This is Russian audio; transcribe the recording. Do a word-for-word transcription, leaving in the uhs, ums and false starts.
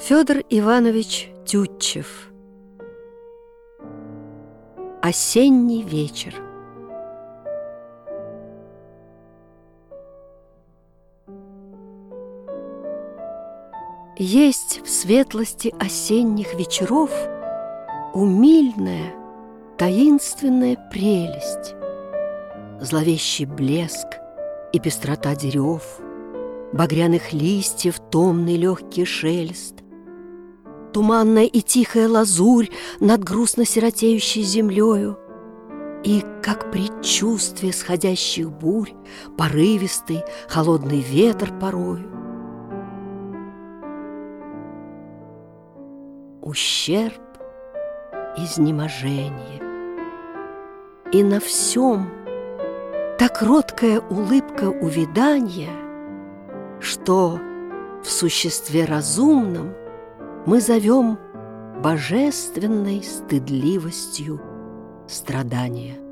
Федор Иванович Тютчев. Осенний вечер. Есть в светлости осенних вечеров умильная, таинственная прелесть, зловещий блеск и пестрота дерев, багряных листьев томный легкий шелест, туманная и тихая лазурь над грустно сиротеющей землею, и, как предчувствие сходящих бурь, порывистый холодный ветер порою. Ущерб, изнеможение, и на всем та кроткая улыбка увяданья, что в существе разумном мы зовем божественной стыдливостью страдания.